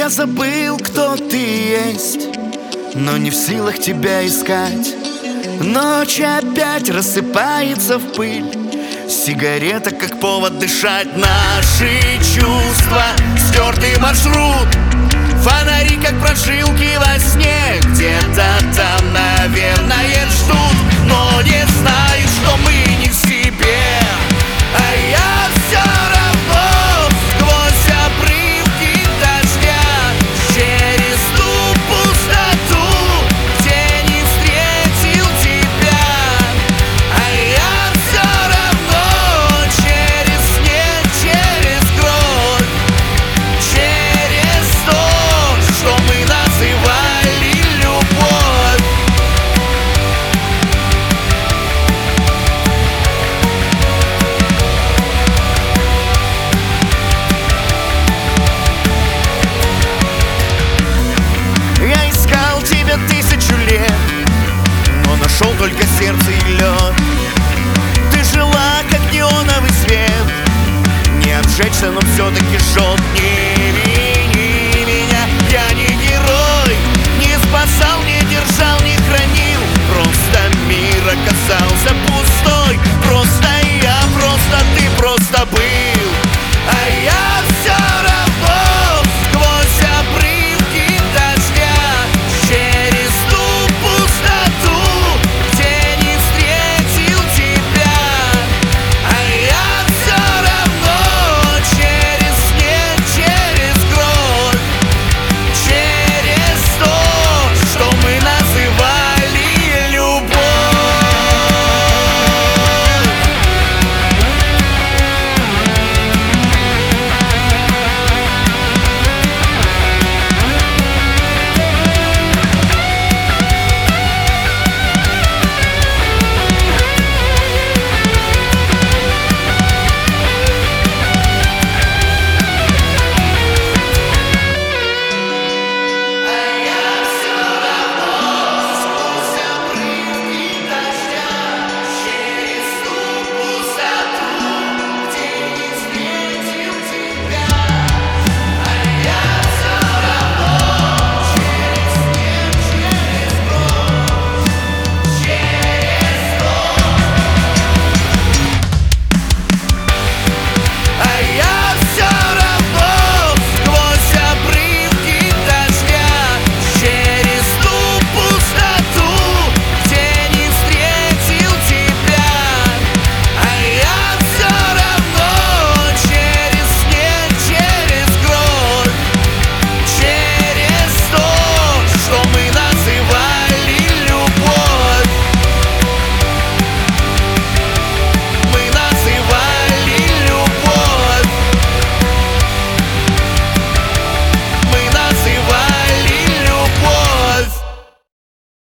Я забыл, кто ты есть, но не в силах тебя искать. Ночь опять рассыпается в пыль, сигарета как повод дышать. Наши чувства, стертый маршрут, фонари как прожилки во сне. Где-то там, наверное, ждут, но не знают, что мы не в себе. А я все равно сквозь обрывки дождя, через ту пустоту, где не встретил тебя. А я все равно через снег, через кровь, через то, что мы называли любовь. Я искал тебя 1000 лет, но нашел только сердце и лед. Ты жила, как неоновый свет, не обжечься, но все-таки жжет.